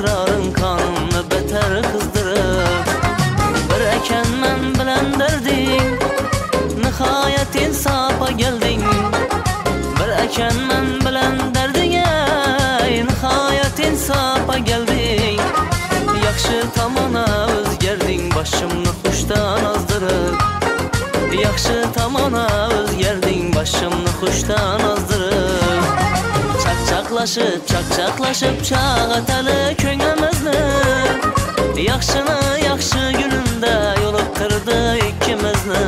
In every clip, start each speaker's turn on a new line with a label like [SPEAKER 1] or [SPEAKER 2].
[SPEAKER 1] esrarın kanını beter kızdırıp bir eken men bilen derdin nihayet insafa geldin. Bir eken men bilen derdin nihayet insafa geldin. Yaxşı tamana özgerdin başımni xuşdan azdırıp. Yaxşı tamana özgerdin başımni xuşdan azdırıp. Çakçaklaşıp çağatalı könglimizne. Yaxşını yaxşı gününde yoluqtırdı ikimizni.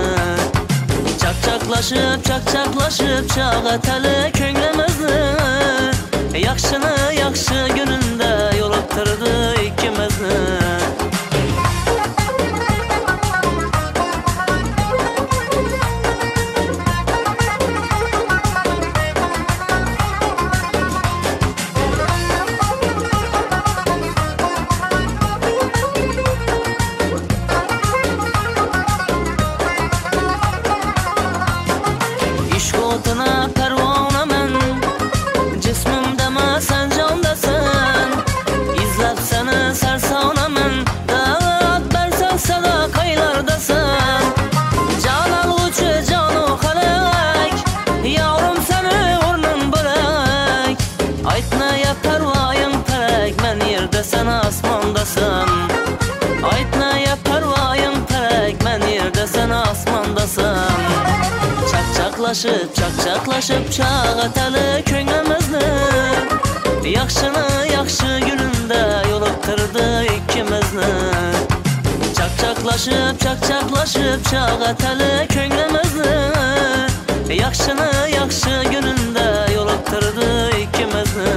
[SPEAKER 1] Çakçaklaşıp çağatalı könglimizne. Yaxşını yaxşı gününde yoluqtırdı ikimizni. Işkotuna pervana men, cismimde ma sen candasın. İzlep seni sersana men, dağıt bersen sadakaylardasın. Canan uçu canu halek, yavrum seni urnun börek. Aytnaya pervayın perek, men yerde sen asmandasın. Aytnaya pervayın perek, men yerde sen asmandasın. Çakçaklaşıp çağatalı könglimizne. Yaxşını yaxşı gününde yoluqtırdı ikimizni. Çakçaklaşıp çağatalı könglimizne. Yaxşını yaxşı gününde yoluqtırdı ikimizni.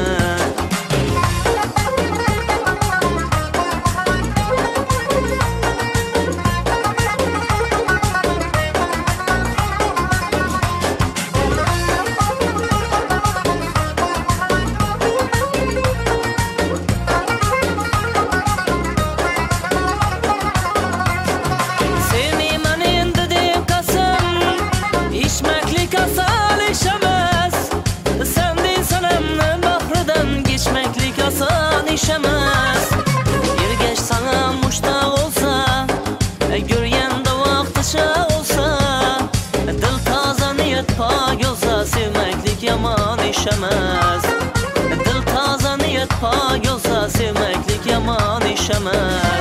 [SPEAKER 1] İşemez. Yergeç sana muştaq olsa, göryen de vaxtaşa olsa, dil taza niyet pak olsa, sevmeklik yaman işemez. Dil taza niyet pak olsa, sevmeklik yaman işemez.